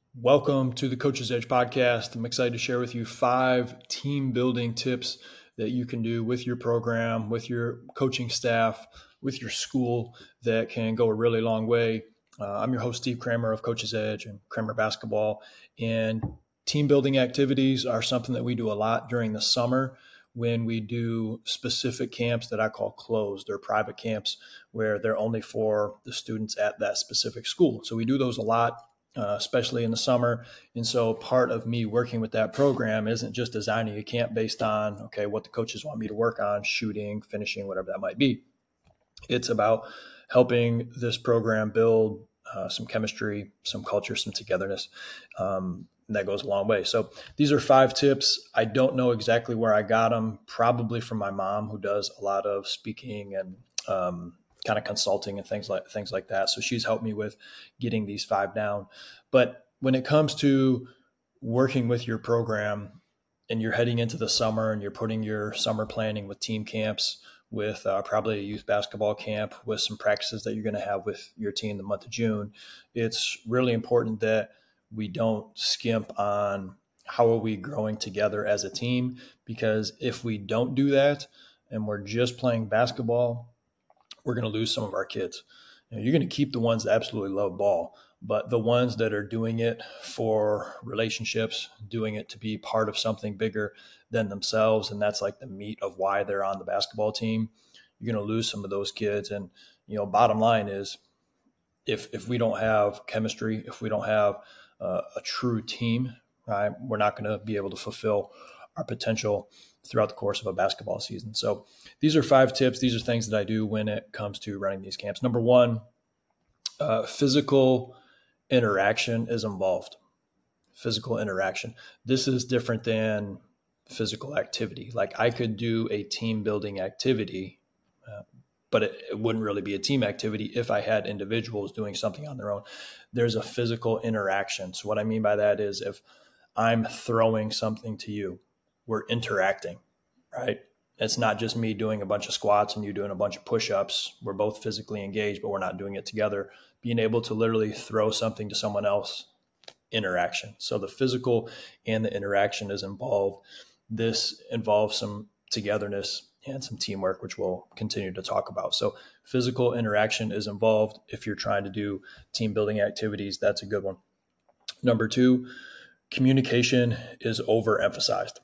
Welcome to the Coach's Edge podcast. I'm excited to share with you 5 team building tips that you can do with your program, with your coaching staff, with your school that can go a really long way. I'm your host, Steve Kramer of Coach's Edge and Kramer Basketball. And team building activities are something that we do a lot during the summer when we do specific camps that I call closed or private camps where they're only for the students at that specific school. So we do those a lot, especially in the summer. And so part of me working with that program isn't just designing a camp based on, okay, what the coaches want me to work on, shooting, finishing, whatever that might be. It's about helping this program build some chemistry, some culture, some togetherness. And that goes a long way. So these are 5 tips. I don't know exactly where I got them, probably from my mom, who does a lot of speaking and kind of consulting and things like that. So she's helped me with getting these 5 down. But when it comes to working with your program and you're heading into the summer and you're putting your summer planning with team camps, with probably a youth basketball camp, with some practices that you're going to have with your team the month of June, it's really important that we don't skimp on how are we growing together as a team, because if we don't do that and we're just playing basketball, we're going to lose some of our kids. You're going to keep the ones that absolutely love ball, but the ones that are doing it for relationships, doing it to be part of something bigger than themselves, and that's like the meat of why they're on the basketball team, you're going to lose some of those kids. And, bottom line is if we don't have chemistry, if we don't have a true team, right, we're not going to be able to fulfill our potential throughout the course of a basketball season. So these are 5 tips. These are things that I do when it comes to running these camps. Number 1, physical interaction is involved. Physical interaction. This is different than physical activity. Like I could do a team building activity, but it wouldn't really be a team activity if I had individuals doing something on their own. There's a physical interaction. So what I mean by that is if I'm throwing something to you, we're interacting, right? It's not just me doing a bunch of squats and you doing a bunch of push-ups. We're both physically engaged, but we're not doing it together. Being able to literally throw something to someone else, interaction. So the physical and the interaction is involved. This involves some togetherness and some teamwork, which we'll continue to talk about. So physical interaction is involved. If you're trying to do team building activities, that's a good one. Number 2, communication is overemphasized.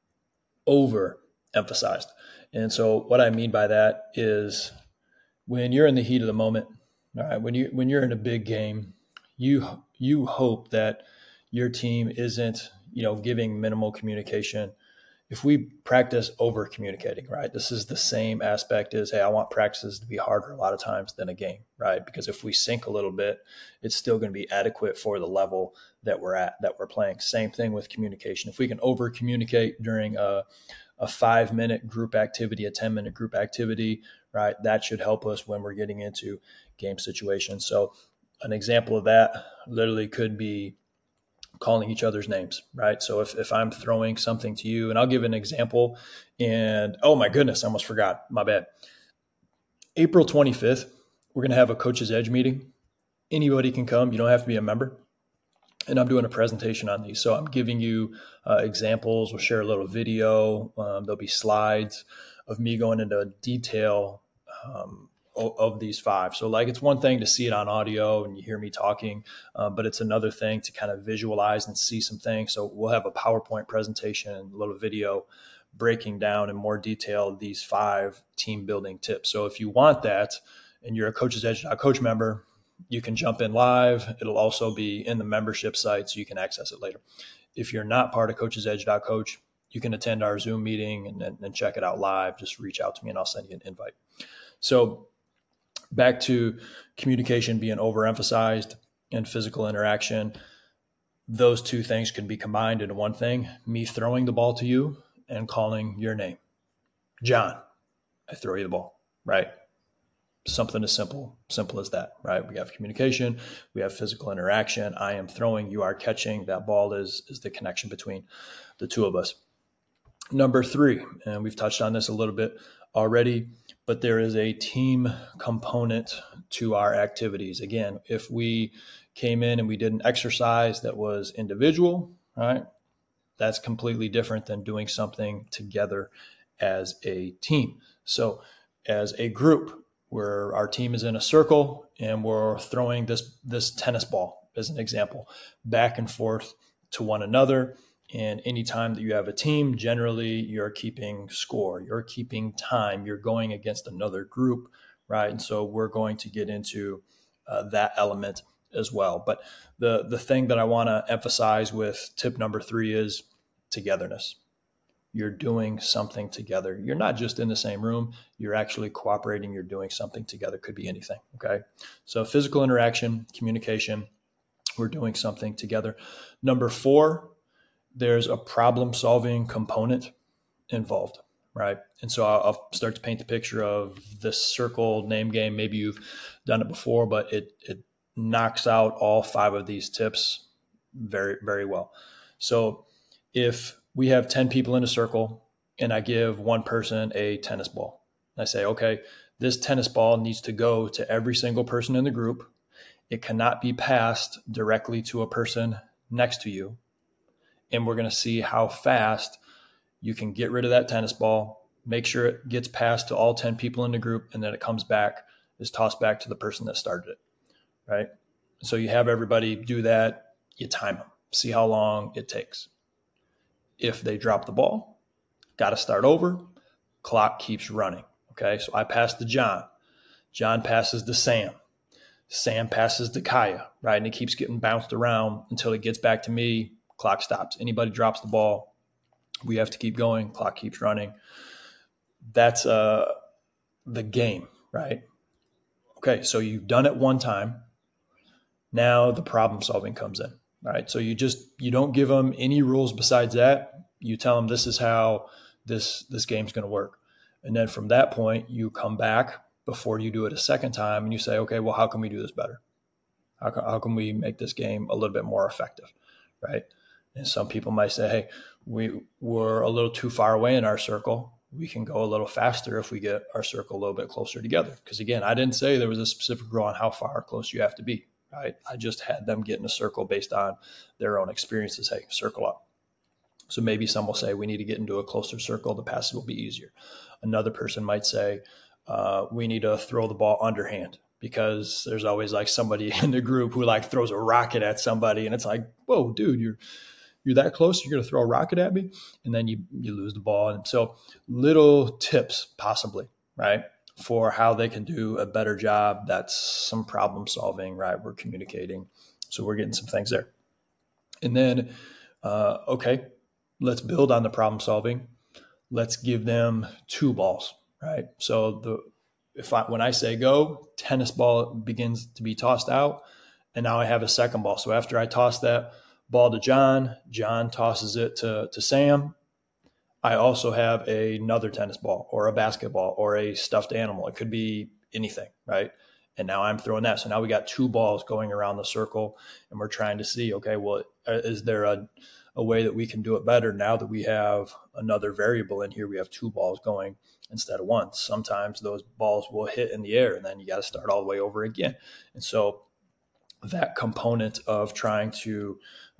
And so what I mean by that is when you're in the heat of the moment, all right, when you're in a big game, you hope that your team isn't, giving minimal communication. If we practice over communicating, right, this is the same aspect as, hey, I want practices to be harder a lot of times than a game, right? Because if we sink a little bit, it's still going to be adequate for the level that we're playing. Same thing with communication. If we can over communicate during a 5-minute group activity, a 10-minute group activity, right, that should help us when we're getting into game situations. So an example of that literally could be calling each other's names, right? So if I'm throwing something to you, and I'll give an example, and oh my goodness, I almost forgot, my bad. April 25th, we're going to have a Coach's Edge meeting. Anybody can come. You don't have to be a member. And I'm doing a presentation on these. So I'm giving you examples. We'll share a little video. There'll be slides of me going into detail of these 5. So like, it's one thing to see it on audio and you hear me talking, but it's another thing to kind of visualize and see some things. So we'll have a PowerPoint presentation and a little video breaking down in more detail these 5 team building tips. So if you want that and you're a Coach's Edge Coach member, you can jump in live. It'll also be in the membership site, so you can access it later. If you're not part of Coach's Edge Coach, you can attend our Zoom meeting and check it out live. Just reach out to me and I'll send you an invite. So back to communication being overemphasized and physical interaction. Those 2 things can be combined into one thing. Me throwing the ball to you and calling your name. John, I throw you the ball, right? Something as simple as that, right? We have communication, we have physical interaction. I am throwing, you are catching. That ball is the connection between the 2 of us. Number 3, and we've touched on this a little bit already, but there is a team component to our activities. Again, if we came in and we did an exercise that was individual, right? That's completely different than doing something together as a team. So as a group, where our team is in a circle and we're throwing this tennis ball, as an example, back and forth to one another. And anytime that you have a team, generally you're keeping score, you're keeping time, you're going against another group, right? And so we're going to get into that element as well. But the thing that I want to emphasize with tip number 3 is togetherness. You're doing something together. You're not just in the same room. You're actually cooperating. You're doing something together. Could be anything. Okay. So physical interaction, communication, we're doing something together. Number 4, there's a problem solving component involved, right? And so I'll start to paint the picture of this circle name game. Maybe you've done it before, but it knocks out all 5 of these tips very, very well. So if we have 10 people in a circle and I give one person a tennis ball, I say, okay, this tennis ball needs to go to every single person in the group. It cannot be passed directly to a person next to you. And we're going to see how fast you can get rid of that tennis ball, make sure it gets passed to all 10 people in the group, and then it comes back, is tossed back to the person that started it, right? So you have everybody do that, you time them, see how long it takes. If they drop the ball, got to start over, clock keeps running, okay? So I pass to John. John passes to Sam. Sam passes to Kaya, right? And it keeps getting bounced around until it gets back to me, clock stops. Anybody drops the ball, we have to keep going, clock keeps running. That's the game, right? Okay, so you've done it one time. Now the problem solving comes in, right? So you don't give them any rules besides that. You tell them this is how this game's going to work. And then from that point, you come back before you do it a second time and you say, okay, well, how can we do this better? How can we make this game a little bit more effective, right? And some people might say, hey, we're a little too far away in our circle. We can go a little faster if we get our circle a little bit closer together. Because again, I didn't say there was a specific rule on how far close you have to be, right? I just had them get in a circle based on their own experiences. Hey, circle up. So maybe some will say we need to get into a closer circle. The passes will be easier. Another person might say we need to throw the ball underhand, because there's always like somebody in the group who like throws a rocket at somebody. And it's like, whoa, dude, you're that close, you're going to throw a rocket at me, and then you lose the ball. And so little tips possibly, right, for how they can do a better job. That's some problem solving, right? We're communicating. So we're getting some things there. And then, okay, let's build on the problem solving. Let's give them 2 balls, right? So when I say go, tennis ball begins to be tossed out, and now I have a second ball. So after I toss that ball to John, John tosses it to Sam. I also have another tennis ball or a basketball or a stuffed animal. It could be anything, right? And now I'm throwing that. So now we got 2 balls going around the circle, and we're trying to see, okay, well, is there a way that we can do it better now that we have another variable in here? We have 2 balls going instead of 1. Sometimes those balls will hit in the air, and then you got to start all the way over again. And so that component of trying to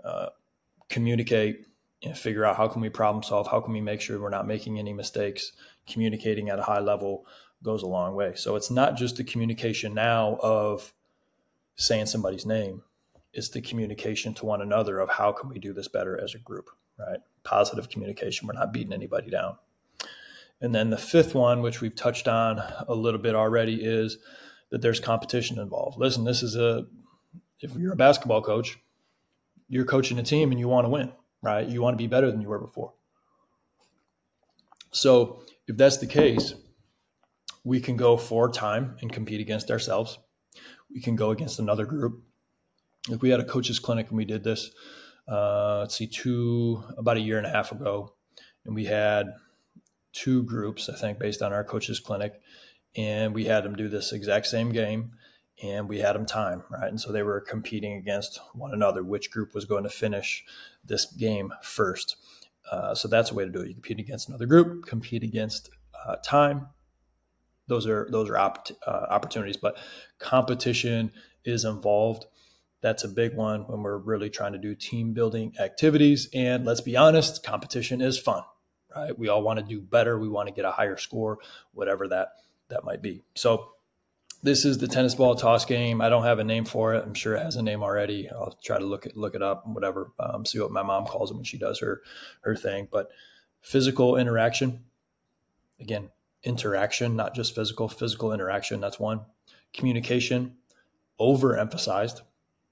communicate and figure out how can we problem solve, how can we make sure we're not making any mistakes, communicating at a high level goes a long way. So it's not just the communication now of saying somebody's name. It's the communication to one another of how can we do this better as a group, right? Positive communication. We're not beating anybody down. And then the 5th one, which we've touched on a little bit already, is that there's competition involved. Listen, if you're a basketball coach, you're coaching a team and you want to win, right? You want to be better than you were before. So if that's the case, we can go for time and compete against ourselves. We can go against another group. If we had a coaches clinic and we did this, about a year and a half ago, and we had 2 groups, I think, based on our coaches clinic, and we had them do this exact same game, and we had them time, right? And so they were competing against one another, which group was going to finish this game first. So that's a way to do it. You compete against another group, compete against time. Those are opportunities, but competition is involved. That's a big one when we're really trying to do team building activities. And let's be honest, competition is fun, right? We all want to do better. We want to get a higher score, whatever that might be. So this is the tennis ball toss game. I don't have a name for it. I'm sure it has a name already. I'll try to look it up, whatever, see what my mom calls it when she does her thing. But physical interaction, again, interaction, not just physical interaction. That's one. Communication, overemphasized.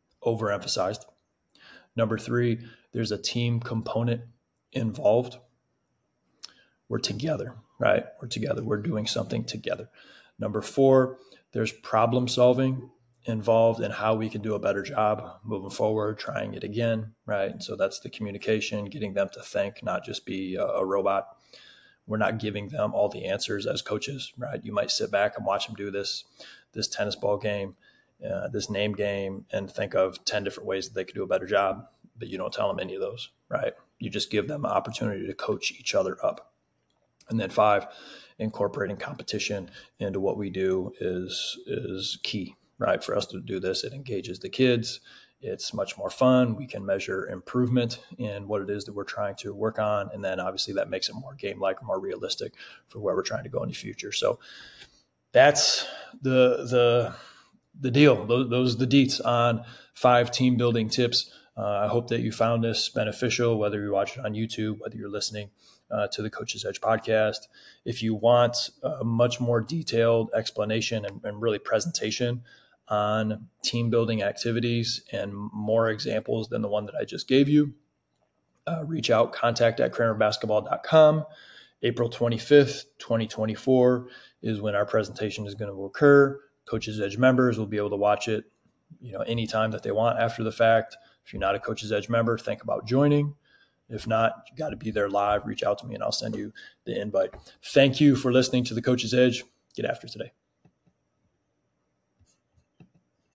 Number 3, there's a team component involved. We're together, right? We're together. We're doing something together. Number 4, there's problem solving involved in how we can do a better job moving forward, trying it again, right? And so that's the communication, getting them to think, not just be a robot. We're not giving them all the answers as coaches, right? You might sit back and watch them do this tennis ball game, this name game, and think of 10 different ways that they could do a better job, but you don't tell them any of those, right? You just give them an opportunity to coach each other up. And then 5, incorporating competition into what we do is key, right? For us to do this, it engages the kids. It's much more fun. We can measure improvement in what it is that we're trying to work on. And then obviously that makes it more game-like, more realistic for where we're trying to go in the future. So that's the deal. Those are the deets on 5 team building tips. I hope that you found this beneficial, whether you watch it on YouTube, whether you're listening to the Coach's Edge podcast. If you want a much more detailed explanation and really presentation on team building activities and more examples than the one that I just gave you, reach out, contact@kramerbasketball.com. April 25th, 2024 is when our presentation is going to occur. Coach's Edge members will be able to watch it, anytime that they want after the fact. If you're not a Coach's Edge member, think about joining. If not, you got to be there live. Reach out to me and I'll send you the invite. Thank you for listening to the Coach's Edge. Get after today.